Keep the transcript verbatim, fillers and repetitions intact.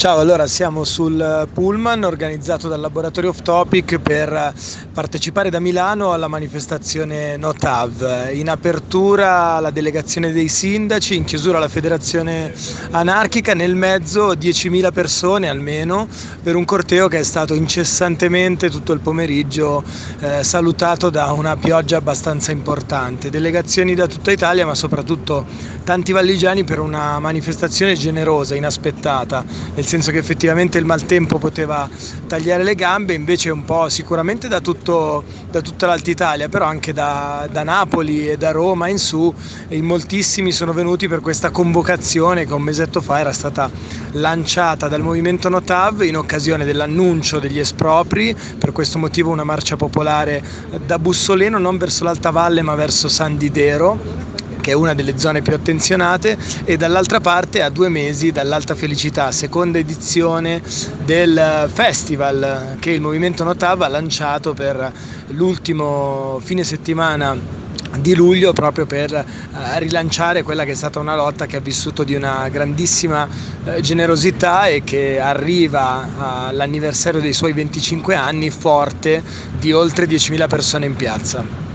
Ciao, allora siamo sul pullman organizzato dal Laboratorio Off Topic per partecipare da Milano alla manifestazione No T A V. In apertura la delegazione dei sindaci, in chiusura la federazione anarchica, nel mezzo diecimila persone almeno per un corteo che è stato incessantemente tutto il pomeriggio eh, salutato da una pioggia abbastanza importante. Delegazioni da tutta Italia, ma soprattutto tanti valligiani per una manifestazione generosa, inaspettata, nel senso che effettivamente il maltempo poteva tagliare le gambe, invece un po' sicuramente da, tutto, da tutta l'Alta Italia, però anche da, da Napoli e da Roma in su, in moltissimi sono venuti per questa convocazione che un mesetto fa era stata lanciata dal movimento No T A V in occasione dell'annuncio degli espropri. Per questo motivo una marcia popolare da Bussoleno, non verso l'Alta Valle ma verso San Didero, che è una delle zone più attenzionate, e dall'altra parte, a due mesi dall'Alta Felicità, seconda edizione del festival che il movimento No T A V ha lanciato per l'ultimo fine settimana di luglio, proprio per eh, rilanciare quella che è stata una lotta che ha vissuto di una grandissima eh, generosità e che arriva all'anniversario dei suoi venticinque anni forte, di oltre diecimila persone in piazza.